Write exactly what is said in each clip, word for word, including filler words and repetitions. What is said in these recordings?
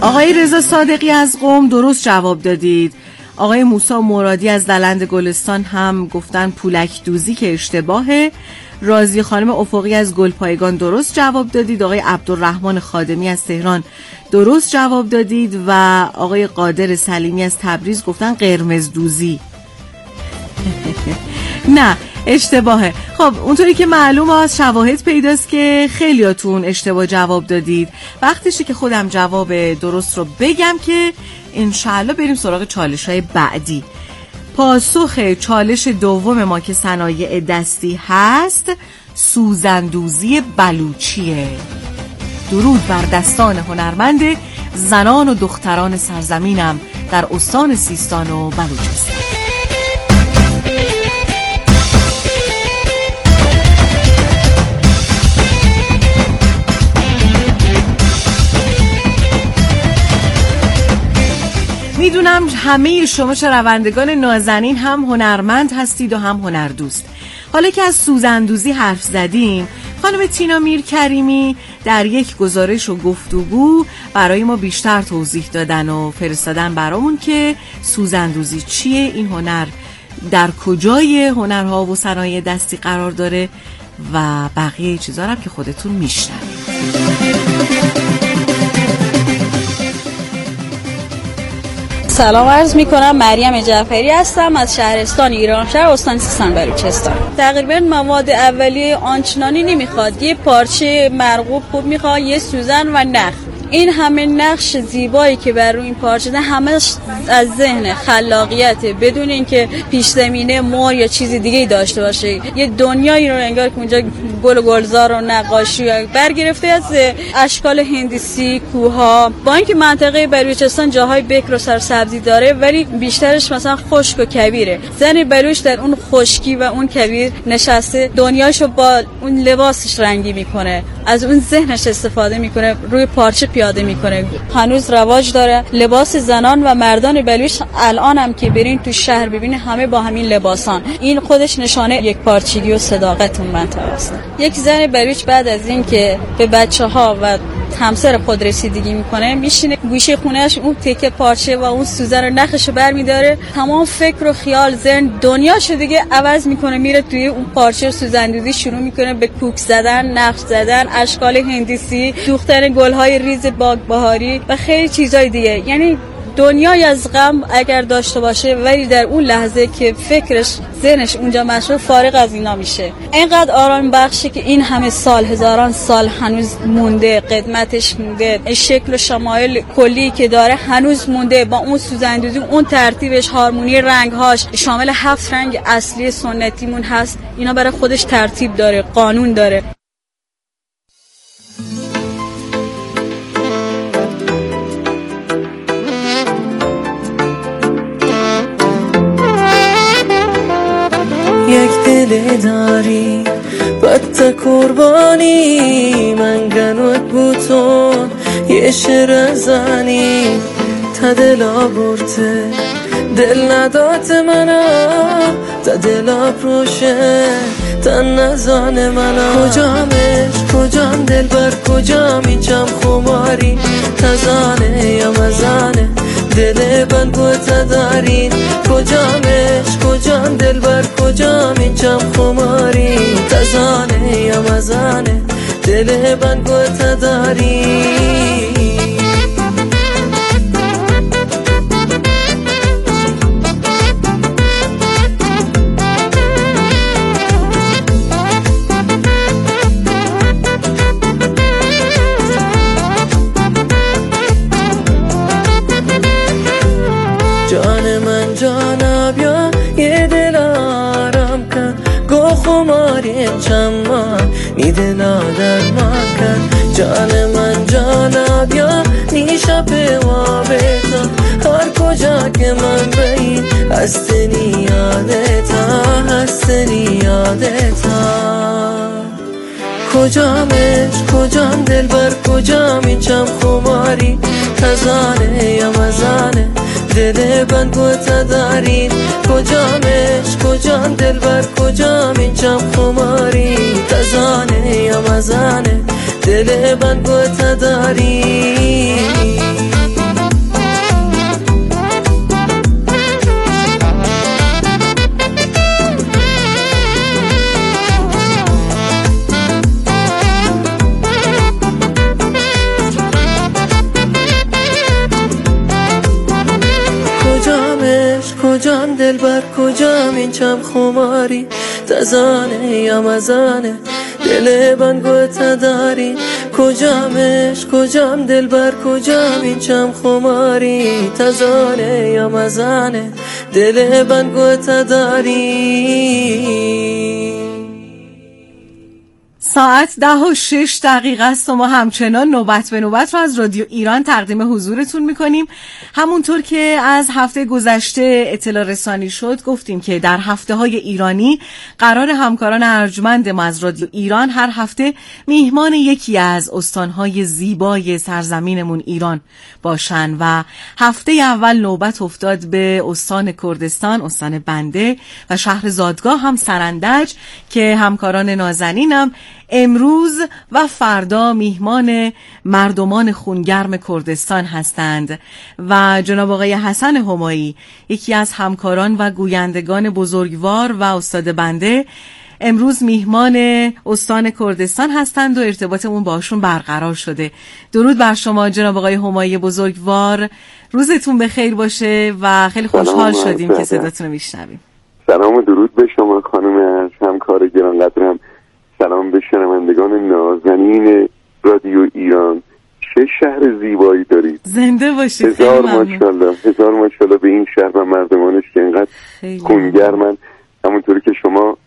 آقای رضا صادقی از قم درست جواب دادید. آقای موسی مرادی از دلند گلستان هم گفتن پولک دوزی که اشتباهه. راضی خانم افقی از گلپایگان درست جواب دادید. آقای عبدالرحمن خادمی از تهران درست جواب دادید و آقای قادر سلیمی از تبریز گفتن قرمز دوزی. نه اشتباهه. خب اونطوری که معلومه از شواهد پیداست که خیلیاتون اشتباه جواب دادید. وقتشه که خودم جواب درست رو بگم که انشالله بریم سراغ چالش های بعدی. پاسخ چالش دوم ما که صنایع دستی هست سوزندوزی بلوچیه. درود بر دستان هنرمند زنان و دختران سرزمینم در استان سیستان و بلوچستان. میدونم همه شما شنوندگان نازنین هم هنرمند هستید و هم هنردوست. حالا که از سوزندوزی حرف زدیم، خانم تینا میرکریمی در یک گزارش و گفتگو برای ما بیشتر توضیح دادن و فرستادن برامون که سوزندوزی چیه، این هنر در کجای هنرها و صنایع دستی قرار داره و بقیه چیزا هم که خودتون میشنوید. سلام عرض می کنم، مریم جعفری هستم از شهرستان ایرانشهر استان سیستان بلوچستان. تقریبا مواد اولیه آنچنانی نمیخواد، یه پارچه مرغوب خوب میخواد، یه سوزن و نخ. این همه نقش زیبایی که بر روی این پارچه ده همش از ذهن خلاقیت، بدون اینکه پیش زمینه مور یا چیزی دیگه داشته باشه. یه دنیایی رو انگار که اونجا گل و گلزار و نقاشی برگرفته از اشکال هندسی، کوها. با اینکه منطقه بلوچستان جاهای بکر و سرسبزی داره ولی بیشترش مثلا خشک و کویره. زن بلوچ در اون خشکی و اون کویر نشسته، دنیاشو با اون لباسش رنگی میکنه، از اون ذهنش استفاده میکنه، روی پارچه پیاده میکنه. هنوز رواج داره. لباس زنان و مردان بلوچ الان هم که برین تو شهر ببینید همه با همین لباسان. این خودش نشانه یک پارچگی و صداقت اون منطقه است. یک زن بلوچ بعد از این که به بچه‌ها و همسر خود رسیدگی میکنه، میشینه گوشه خونهش اون تکه پارچه و اون سوزن و نخشو برمیداره، تمام فکر و خیال ذهن دنیاشو دیگه عوض میکنه، میره توی اون پارچه سوزندوزی شروع میکنه به کوک زدن، نقش زدن، اشکال هندسی، دوختن گل‌های ریز باغ بهاری و خیلی چیزای دیگه. یعنی دنیای از غم اگر داشته باشه ولی در اون لحظه که فکرش ذهنش اونجا مشغول، فارغ از اینا میشه. اینقدر آرام بخشه که این همه سال، هزاران سال هنوز مونده، قدمتش مونده، شکل و شمایل کلی که داره هنوز مونده، با اون سوزندوزی، اون ترتیبش، هارمونی رنگهاش شامل هفت رنگ اصلی سنتیمون هست. اینا برای خودش ترتیب داره، قانون داره. یک دل داری بد قربانی من گنوت بوتون یه شر زنی تا دلا برته دل ندات منو تا دلا پروشه تا نزان منو کجامش کجام دل بر کجام اینجام خماری تزانه یا مزانه دل بند بوتا دارین کجامش کجام دل بر کجام اینجام خماری تزانه یا مزانه دل بند بوتا دارین. جان من جانا بیا یه دل آرام کن گو خماری چمان نی دلا درمان کن. جان من جانا بیا نیشا پیوا بیتا هر کجا که من بین هستنی یادتا هستنی یادتا کجامش کجام دل بر کجام اینجام خماری تزانه یا مزانه دل بند بوتا دارین کجامش کجام دل بر کجام اینجام خماری تزانه یا مزانه دل بند بوتا دارین. دلبر کجام این چم خماری تزانه یا مزانه دل من گوته داری کجامش کجام دلبر کجام این چم خماری تزانه یا مزانه دل من گوته داری. ساعت ده و شش دقیقه است و ما همچنان نوبت به نوبت رو از رادیو ایران تقدیم حضورتون میکنیم. همونطور که از هفته گذشته اطلاع رسانی شد گفتیم که در هفته های ایرانی قرار همکاران ارجمند ما از رادیو ایران هر هفته میهمان یکی از استانهای زیبای سرزمینمون ایران باشن و هفته اول نوبت افتاد به استان کردستان، استان بنده و شهر زادگاه هم سرندج که همکاران نازنینم امروز و فردا میهمان مردمان خونگرم کردستان هستند و جناب آقای حسن همایی یکی از همکاران و گویندگان بزرگوار و استاد بنده امروز میهمان استان کردستان هستند و ارتباطمون باشون برقرار شده. درود بر شما جناب آقای همایی بزرگوار، روزتون بخیر باشه و خیلی خوشحال شدیم که صداتون رو میشنویم. سلام و درود به شما خانم همکار گرانقدرم، سلام به شنوندگان نازنین رادیو ایران. چه شهر زیبایی دارید، زنده باشید. هزار ماشاءالله، هزار ماشاءالله به این شهر و مردمانش که اینقدر خونگرمن. همونطوری که شما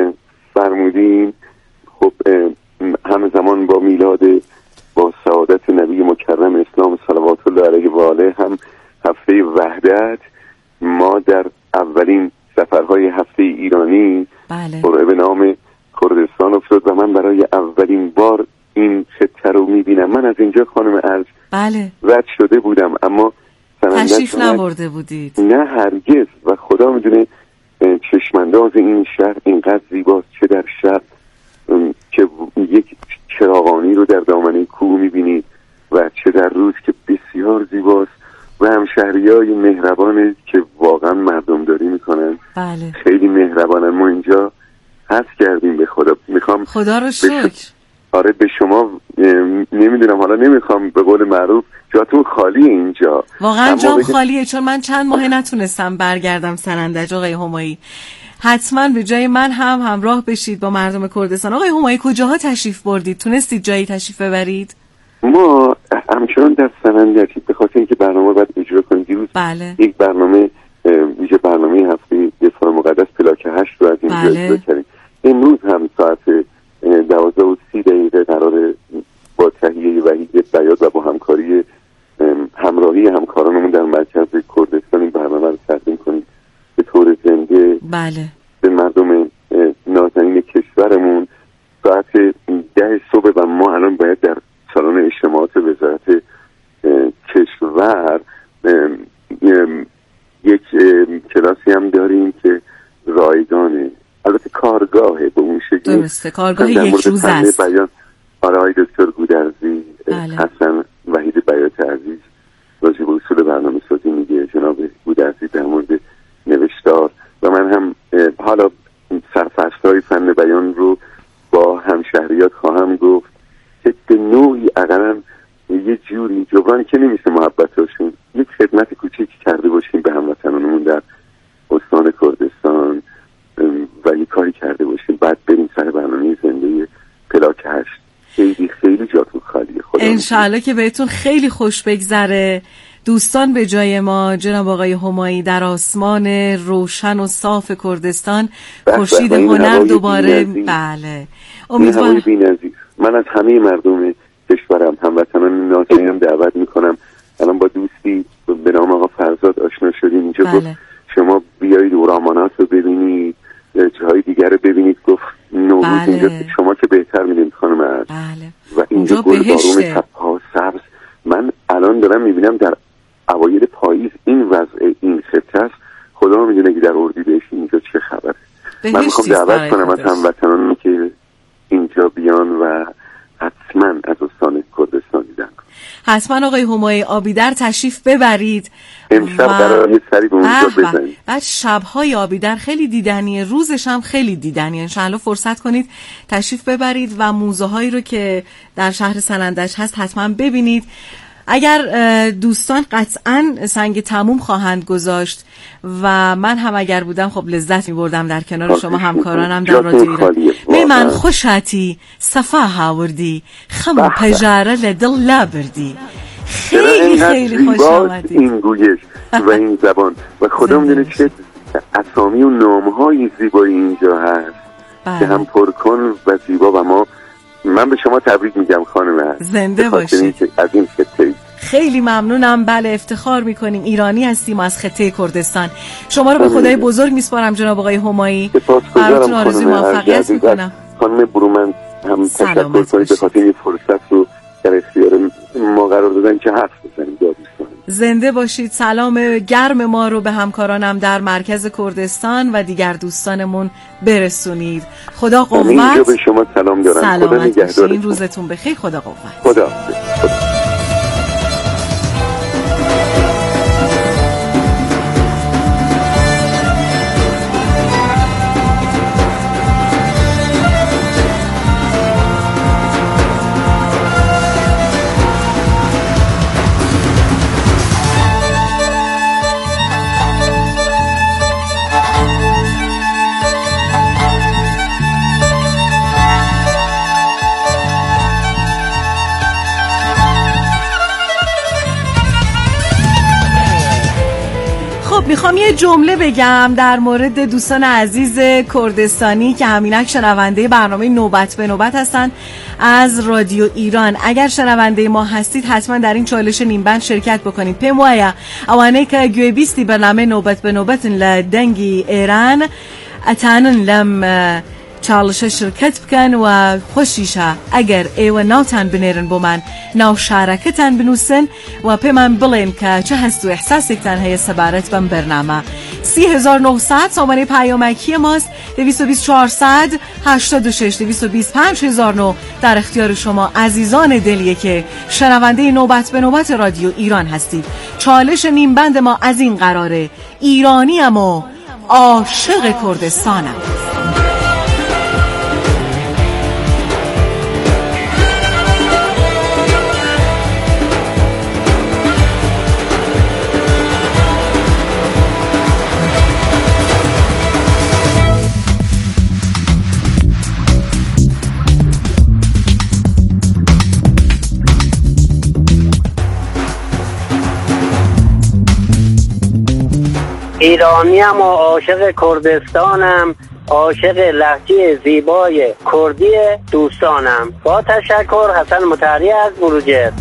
فرمودین خب همه زمان با میلاد با سعادت نبی مکرم اسلام صلوات الله علیه و آله هم هفته وحدت ما در اولین سفرهای هفته ایرانی بله. به نام کردستان افتاد و من برای اولین بار این خطه رو میبینم. من از اینجا خانم ارج بله رد شده بودم اما تشریف نبرده بودید. نه هرگز، و خدا میدونه چشمانداز این شهر اینقدر زیباست، چه در شب که یک چراغانی رو در دامنه کوه میبینید و چه در روز که بسیار زیباست و همشهریای مهربانه که واقعا مردم داری میکنن. بله. خیلی مهربانن. ما اینجا حس کردیم به خدا. میخوام خدا رو شکر. آره به شما نمیدونم، حالا نمیخوام به قول معروف جاتون خالی اینجا، واقعا جام خالیه چون من چند ماه نتونستم برگردم سرندج. آقای همایی حتما به جای من هم همراه بشید با مردم کردستان. آقای همایی کجاها تشریف بردید؟ تونستید جایی تشریف ببرید؟ ما همچنان در سرندج به خاطر اینکه برنامه باید اجرا کنیم دیروز بله. یک برنامه ویژه برنامه هفته دفاع مقدس پلاک هشت رو از اینجا بله. اجرا کردیم. امروز هم ساعت دوازده و سی دقیقه قرار با تهیه وحید بیات و با همکاری همراهی همکارانمون در مرکز کردستان این برنامه رو تقدیم کنیم به طور زنده بله. به مردم نازنین کشورمون. ساعت ده صبح و ما الان باید در سالن اجتماعات وزارت کشور یک کلاسی هم داریم که رایگانه، البته کارگاهه به اون شکلی. درسته، کارگاه یک روز است. آره آقای دکتر گودرزی بله. حسن وحید بیات عزیز راجع به اصول برنامه سازی میگه، جناب گودرزی در مورد نوشتار و من هم حالا سرفصل‌های فن بیان رو با همشهریات خواهم گفت که به نوعی اقلا یه جوری جبران که نمیشه محبتاشون یک خدمت کوچیکی کرده باشیم به هموطنانمون در استان کردستان و یک کاری کرده باشیم بعد بریم سر برنامه زنده پلاک هشت. خیلی خیلی جاتون خالیه. خدا انشالله که بهتون خیلی خوش بگذره. دوستان به جای ما جناب آقای همایی در آسمان روشن و صاف کردستان خورشید هنر دوباره بله امیدوارم. من از همه مردم کشورم هموطنان نازنینم دعوت میکنم. الان با دوستی به نام آقا فرزاد آشنا شدیم اینجا. بله. گفت شما بیایید اورامانات رو ببینید، جاهای دیگر رو ببینید. گفت نوروز بله. اینجا شما که بهتر میدونید خانم عرض. بله. و اینجا گل بارون تپه‌ها سبز. من الان دارم میبینم در اوایل پاییز این وضع این خطه است. خدا میدونه که در اردیبهشت اینجا چه خبره. من میخوام دعوت کنم از هموطنان که اینجا بیان و حتما از استان کردستان دیدن. حتما آقای همایی آبیدر تشریف ببرید. امشب قراره یه سری به اونجا بزنید. بعد شب‌های آبیدر خیلی دیدنیه، روزش هم خیلی دیدنیه. انشالله فرصت کنید تشریف ببرید و موزه‌هایی رو که در شهر سرندج هست حتما ببینید. اگر دوستان قطعا سنگ تموم خواهند گذاشت و من هم اگر بودم خب لذت می‌بردم در کنار شما همکارانم در رادیو ایران. می من خوشاتی صفا هاوردی خم پجاره لدل لبردی. خیلی خیلی خوش آمدی این گویش و این زبان و خدا میدونه چه اسامی و نام‌های زیبایی اینجا هست که هم پرکن و زیبا و ما من به شما تبریک میگم خانم. زنده باشید. از این خطه خیلی ممنونم. بله افتخار میکنیم ایرانی هستیم از خطه کردستان. شما رو به خدای بزرگ میسپارم جناب آقای همایی. براتون آرزوی موفقیت میکنم. خانم برومند هم تشکر کنید به خاطر این فرصت رو در اختیار ما قرار دادن که حرف بزنیم. زنده باشید. سلام گرم ما رو به همکارانم در مرکز کردستان و دیگر دوستانمون برسونید. خدا قوت. اینجا به شما سلام دارم. خدا نگهدارتون. روزتون بخیر. خدا قوت. خدا, خدا. میخوام یه جمله بگم در مورد دوستان عزیز کردستانی که همینک شنونده برنامه نوبت به نوبت هستن از رادیو ایران. اگر شنونده ما هستید حتما در این چالش نیمبند شرکت بکنید. پیموایا اوانه که گوی بیستی برنامه نوبت به نوبت لدنگی ایران اتانن لم چالش شرکت بکن و خوشیشه اگر ایوه ناوتان بنیرن بو من ناو شارکتان بنوسن و پی من بلین که چه هست و احساسیتان هی سبارت بم برنامه. سی هزار نهصد سامانه پیامکی ماست. دویست و بیست چهارصد هشتاد و شش دویست و بیست پنج هزار و نه در اختیار شما عزیزان دلیه که شنونده نوبت به نوبت رادیو ایران هستید. چالش نیمبند ما از این قراره: ایرانی ام و عاشق کردستانم. ایرانیم و عاشق کردستانم، عاشق لهجه زیبای کردی دوستانم. با تشکر، حسن مطهری از بروجرد.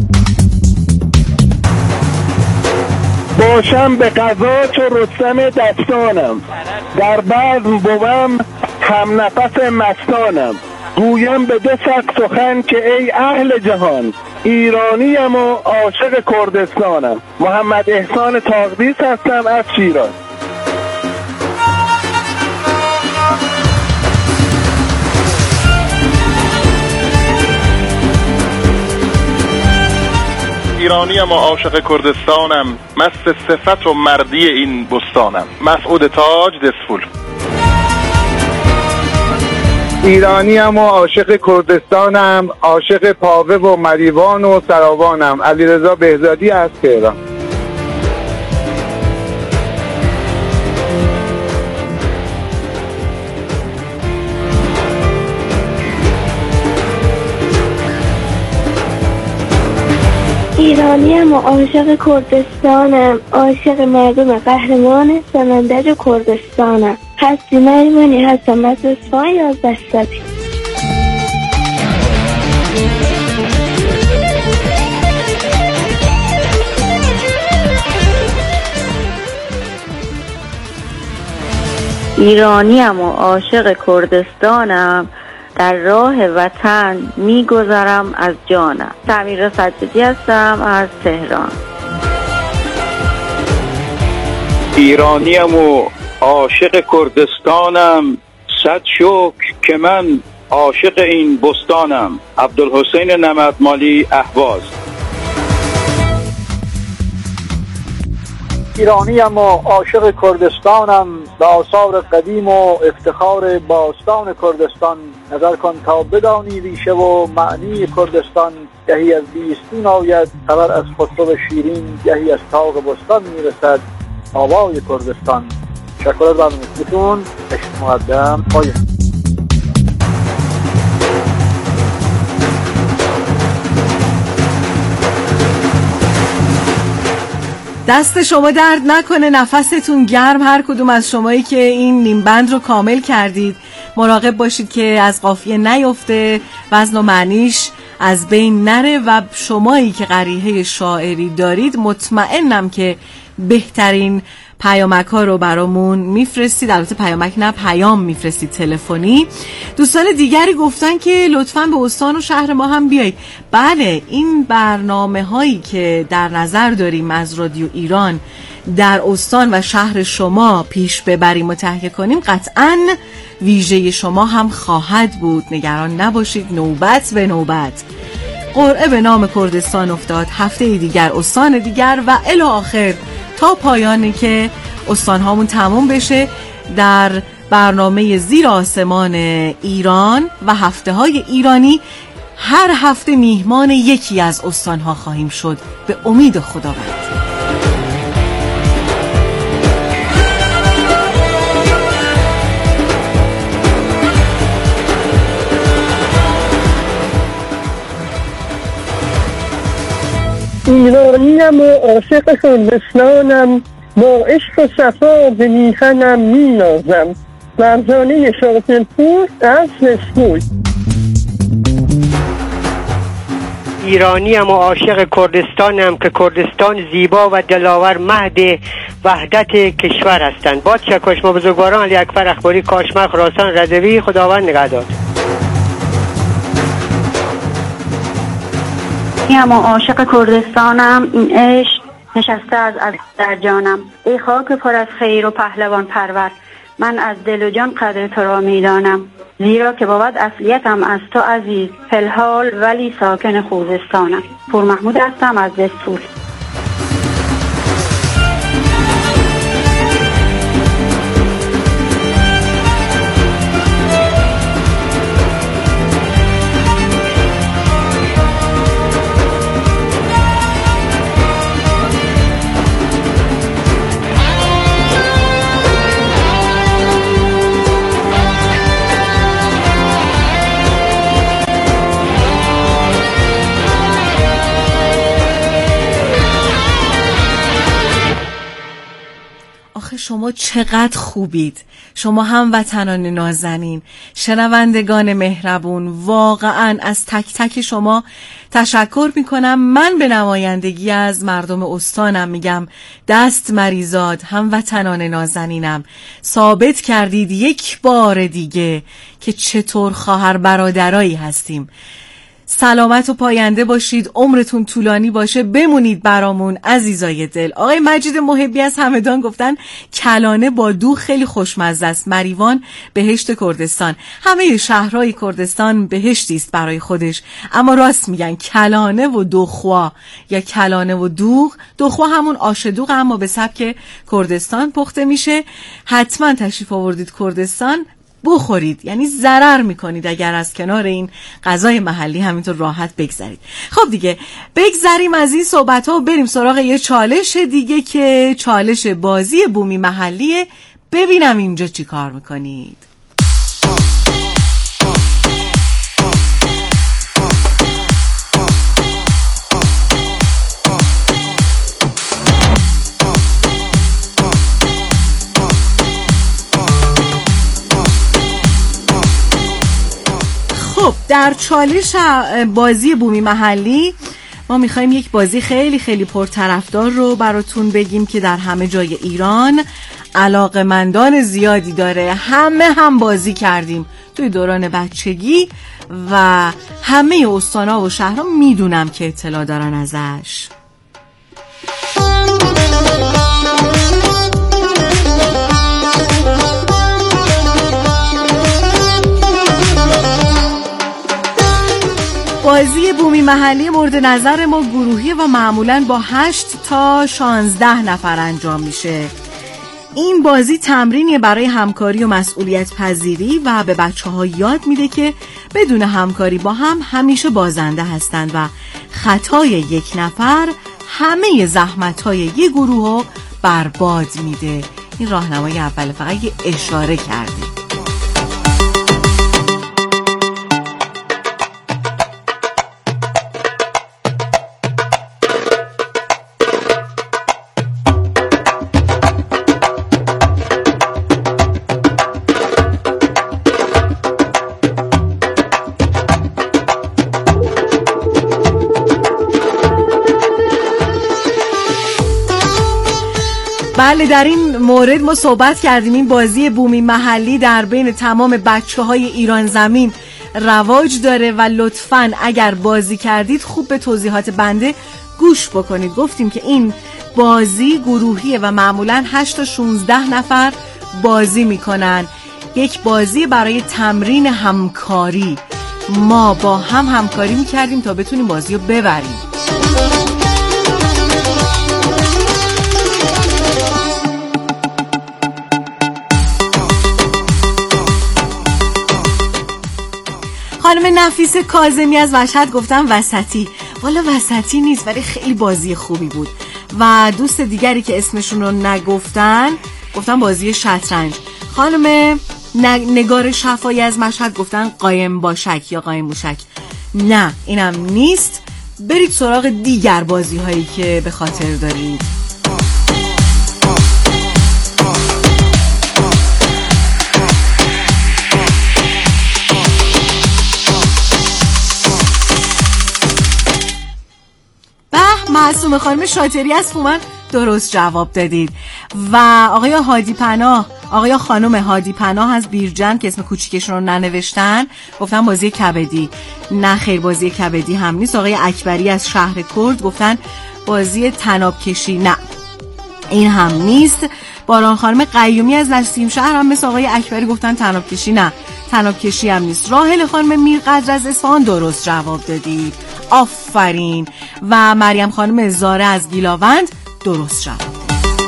باشم به قضا چو رستم دستانم، در بزم بوم هم نفس مستانم. گویم به دو صد سخن که ای اهل جهان، ایرانیم و عاشق کردستانم. محمد احسان تاقدیس هستم از شیراز. ایرانیم و عاشق کردستانم، مست صفت و مردی این بستانم. مسعود تاج دسفول. ایرانیم و عاشق کردستانم، عاشق پاوه و مریوان و سراوانم. علیرضا بهزادی از تهران. ایرانیم و عاشق کردستانم، عاشق مردم قهرمان سمندر کردستانم. هستی مریمانی هستم از اصفهان یازده سالی. ایرانیم و عاشق کردستانم، در راه وطن میگذرم از جانم. سمیرا سجادی هستم از تهران. ایرانیم و عاشق کردستانم، صد شکر که من عاشق این بستانم. عبدالحسین نمدمالی اهواز. ایرانیم و عاشق کردستانم، به آثار قدیم و افتخار باستان کردستان نظر کن تا بدانی ریشه و معنی کردستان. گهی از بیستون آید خبر از خسرو شیرین، گهی از تاق بستان میرسد آوای کردستان. شکر از برنامه‌تون. عشق مقدم پایان. دست شما درد نکنه، نفستون گرم هر کدوم از شمایی که این نیم بند رو کامل کردید. مراقب باشید که از قافیه نیفته، وزن و معنیش از بین نره و شمایی که قریحه شاعری دارید مطمئنم که بهترین پیامک ها رو برامون میفرستید. البته پیامک نه، پیام میفرستید تلفنی. دوستان دیگری گفتن که لطفاً به استان و شهر ما هم بیایید. بله، این برنامه هایی که در نظر داریم از رادیو ایران در استان و شهر شما پیش ببریم و تهیه کنیم قطعاً ویژه شما هم خواهد بود. نگران نباشید، نوبت به نوبت. قرعه به نام کردستان افتاد، هفته دیگر استان دیگر و الی آخر تا پایانی که استان هامون تموم بشه. در برنامه زیر آسمان ایران و هفته های ایرانی هر هفته میهمان یکی از استان ها خواهیم شد به امید خداوند. ایرانیم و عاشق کردستانم، با عشق و صفا به میهنم مینازم. مرزانه شاطرپور از مسئول. ایرانیم و عاشق کردستانم که کردستان زیبا و دلاور مهد وحدت کشور هستند. با تشکر شما بزرگواران، علی اکبر اخباری، کاشمر، خراسان، رضوی. خداوند نگهدار. اما عاشق کردستانم، این عشق نشسته از از در جانم. ای خاک پر از خیر و پهلوان پرور، من از دل و جان قدر تو را میدانم. زیرا که بود اصلیتم از تو عزیز، فلحال ولی ساکن خوزستانم. پور محمود هستم از دستور. شما چقدر خوبید، شما هموطنان نازنین، شنوندگان مهربون. واقعا از تک تک شما تشکر میکنم. من به نمایندگی از مردم استانم میگم دست مریزاد، هموطنان نازنینم، ثابت کردید یک بار دیگه که چطور خواهر برادرایی هستیم. سلامت و پاینده باشید، عمرتون طولانی باشه، بمونید برامون عزیزای دل. آقای مجید محبی از همدان گفتن کلانه با دوغ خیلی خوشمزه است. مریوان بهشت کردستان. همه شهرهای کردستان بهشتی است برای خودش، اما راست میگن کلانه و دوخوا یا کلانه و دوغ. دوخوا همون آش دوغ اما به سبک کردستان پخته میشه. حتما تشریف آوردید کردستان بخورید، یعنی ضرر میکنید اگر از کنار این غذای محلی همینطور راحت بگذرید. خب دیگه بگذریم از این صحبت ها و بریم سراغ یه چالش دیگه که چالش بازی بومی محلیه. ببینم اینجا چی کار میکنید. خب در چالش بازی بومی محلی ما میخوایم یک بازی خیلی خیلی پرطرفدار رو براتون بگیم که در همه جای ایران علاقه‌مندان زیادی داره. همه هم بازی کردیم توی دوران بچگی و همه استان‌ها و شهرها میدونم که اطلاع دارن ازش. بازی بومی محلی مورد نظر ما گروهی و معمولاً با هشت تا شانزده نفر انجام میشه. این بازی تمرینی برای همکاری و مسئولیت پذیری و به بچه ها یاد میده که بدون همکاری با هم همیشه بازنده هستند و خطای یک نفر همه زحمت های یک گروه رو برباد میده. این راهنمای اول، فقط یه اشاره کردیم. بله، در این مورد ما صحبت کردیم. این بازی بومی محلی در بین تمام بچه های ایران زمین رواج داره و لطفاً اگر بازی کردید خوب به توضیحات بنده گوش بکنید. گفتیم که این بازی گروهیه و معمولاً هشت تا شانزده نفر بازی میکنن. یک بازی برای تمرین همکاری. ما با هم همکاری میکردیم تا بتونیم بازی رو ببریم. خانم نفیس کاظمی از مشهد گفتن وسطی. والا وسطی نیست، ولی خیلی بازی خوبی بود. و دوست دیگری که اسمشون رو نگفتن گفتن بازی شطرنج. خانم نگار شفایی از مشهد گفتن قایم باشک یا قایم موشک. نه، اینم نیست. برید سراغ دیگر بازی هایی که به خاطر دارید. معصومه خانم شاطری از فومن درست جواب دادید. و آقای هادی پناه، آقای خانم هادی پناه از بیرجن که اسم کوچیکشون رو ننوشتن گفتن بازی کبدی. نه خیر، بازی کبدی هم نیست. آقای اکبری از شهر کرد گفتن بازی طناب کشی. نه، این هم نیست. باران خانم قیومی از نسیم شهر هم مثل آقای اکبری گفتن طناب کشی. نه، طناب کشی هم نیست. راحل خانم میرقدر از اصفهان درست جواب دادید. آفرین. و مریم خانم زاره از گیلاوند درست جواب دادید.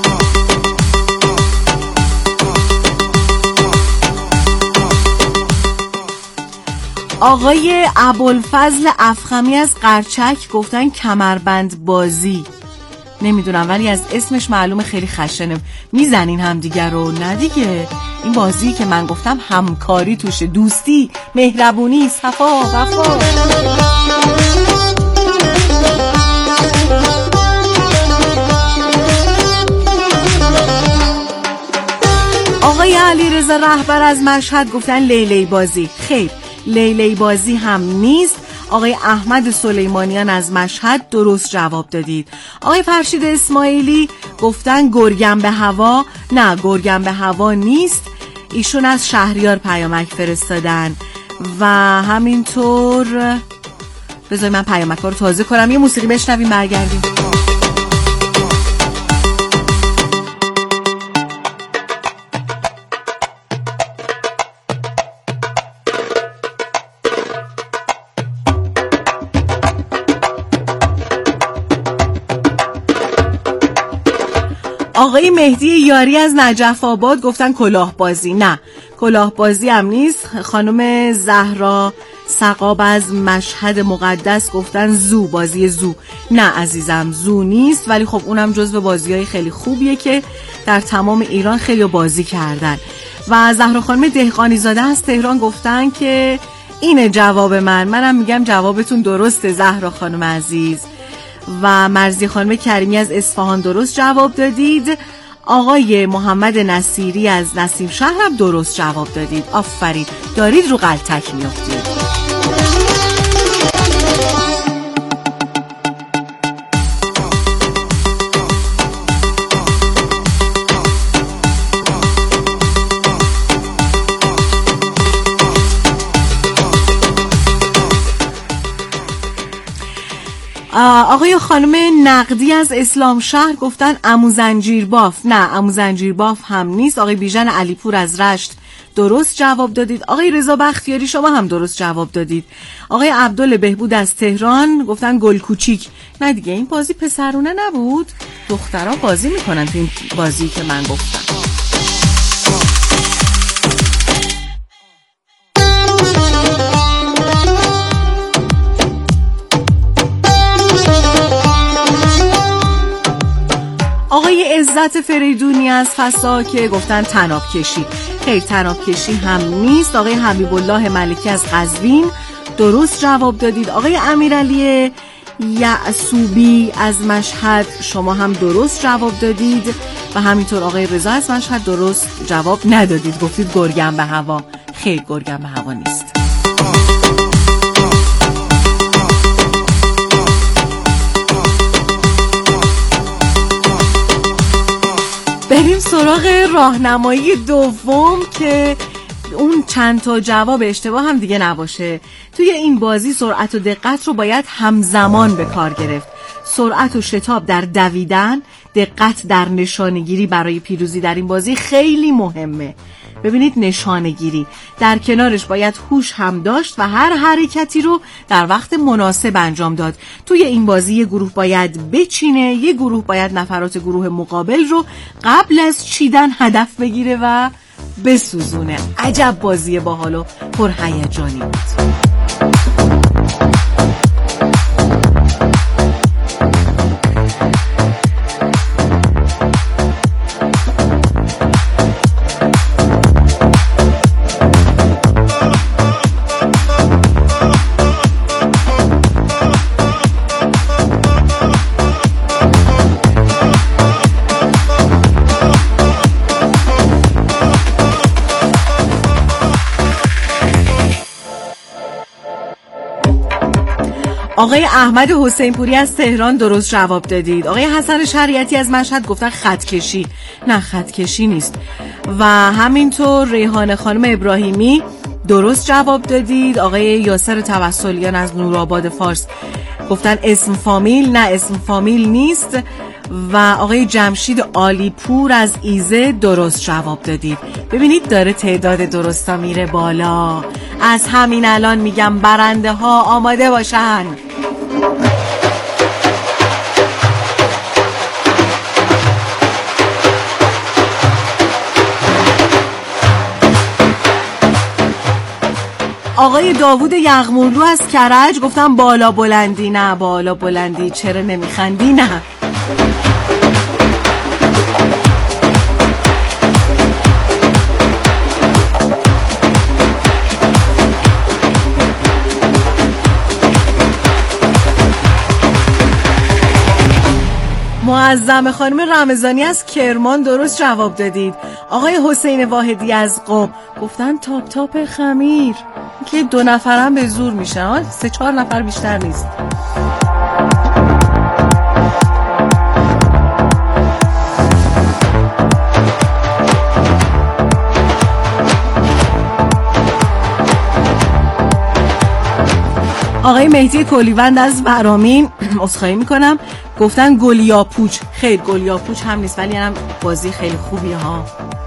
آقای ابوالفضل افخمی از قرچک گفتن کمربند بازی. نمیدونم، ولی از اسمش معلومه خیلی خشنه. میزنین هم دیگر رو؟ نه دیگه، این بازی که من گفتم همکاری توشه، دوستی، مهربونی، صفا، وفا. آقای علیرضا رهبر از مشهد گفتن لیلی بازی. خیر، لیلی بازی هم نیست. آقای احمد سلیمانیان از مشهد درست جواب دادید. آقای فرشید اسماعیلی گفتن گرگم به هوا. نه، گرگم به هوا نیست. ایشون از شهریار پیامک فرستادن. و همینطور بذارید من پیامک ها رو تازه کنم، یه موسیقی بشنویم برگردیم. آقای مهدی یاری از نجف آباد گفتن کلاهبازی. نه، کلاهبازی هم نیست. خانم زهرا سقاب از مشهد مقدس گفتن زو، بازی زو. نه عزیزم، زو نیست، ولی خب اونم جزو بازی‌های خیلی خوبیه که در تمام ایران خیلی بازی کردن. و زهرا خانم دهقانی زاده از تهران گفتن که اینه جواب من. منم میگم جوابتون درسته زهرا خانم عزیز. و مرزی خانم کریمی از اصفهان درست جواب دادید. آقای محمد نصیری از نسیم شهر هم درست جواب دادید. آفرین، دارید رو غلطک میافتید. آقای خانم نقدی از اسلام شهر گفتن عمو زنجیر باف. نه، عمو زنجیر باف هم نیست. آقای بیژن علیپور از رشت درست جواب دادید. آقای رضا بختیاری شما هم درست جواب دادید. آقای عبدال بهبود از تهران گفتن گل کوچیک. نه دیگه این بازی پسرونه نبود، دخترها بازی میکنن تو این بازی که من گفتم. آقای عزت فریدونی از فسا که گفتن طناب کشی. خیر، طناب کشی هم نیست. آقای حبیب الله ملکی از قزوین درست جواب دادید. آقای امیرعلی یعصوبی از مشهد شما هم درست جواب دادید و همینطور آقای رضا از مشهد درست جواب ندادید، گفتید گرگم به هوا. خیر، گرگم به هوا نیست. بریم سراغ راهنمایی دوم که اون چند تا جواب اشتباه هم دیگه نباشه. توی این بازی سرعت و دقت رو باید همزمان به کار گرفت. سرعت و شتاب در دویدن، دقت در نشانه‌گیری برای پیروزی در این بازی خیلی مهمه. ببینید نشانه‌گیری در کنارش باید هوش هم داشت و هر حرکتی رو در وقت مناسب انجام داد. توی این بازی یه گروه باید بچینه، یه گروه باید نفرات گروه مقابل رو قبل از چیدن هدف بگیره و بسوزونه. عجب بازی باحال و پرهیجانی بود. آقای احمد حسین پوری از تهران درست جواب دادید. آقای حسن شریعتی از مشهد گفتن خطکشی. نه، خطکشی نیست. و همینطور ریحانه خانم ابراهیمی درست جواب دادید. آقای یاسر توسلیان از نورآباد فارس گفتن اسم فامیل. نه، اسم فامیل نیست. و آقای جمشید عالی پور از ایزه درست جواب دادید. ببینید داره تعداد درستا میره بالا. از همین الان میگم برنده ها آماده باشن. آقای داوود یغمونلو از کرج گفتم بالا بلندی. نه، بالا بلندی چرا نمیخندی؟ نه. معظم خانم رمضانی از کرمان درست جواب دادید. آقای حسین واحدی از قم گفتن تاپ تاپ خمیر که دو نفرم به زور میشن، سه چهار نفر بیشتر نیست. آقای مهدی کلیوند از ورامین عذرخواهی میکنم گفتن گلیاپوچ. خیر، گلیاپوچ هم نیست، ولی هم بازی خیلی خوبیه ها.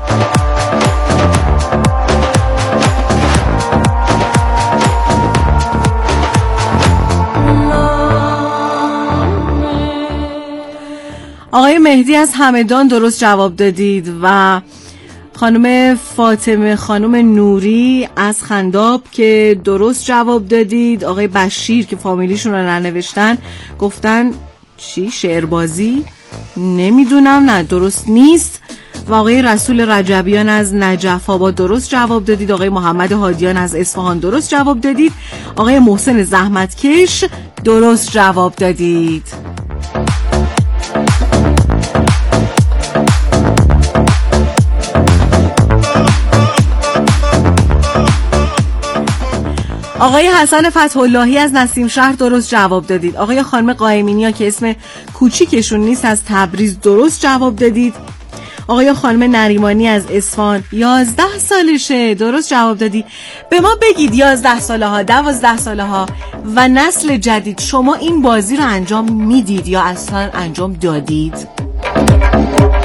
آقای مهدی از همدان درست جواب دادید و خانم فاطمه خانم نوری از خنداب که درست جواب دادید. آقای بشیر که فامیلیشون رو ننوشتن گفتن چی؟ شعربازی؟ نمیدونم، نه درست نیست. و آقای رسول رجبیان از نجف آباد درست جواب دادید. آقای محمد هادیان از اصفهان درست جواب دادید. آقای محسن زحمتکش درست جواب دادید. آقای حسن فتح‌اللهی از نسیم شهر درست جواب دادید. آقای خانم قائمینیا که اسم کوچیکشون نیست از تبریز درست جواب دادید. آقای خانم نریمانی از اصفهان یازده سالشه درست جواب دادید. به ما بگید یازده ساله ها، دوازده ساله ها و نسل جدید شما این بازی رو انجام میدید یا اصلا انجام دادید؟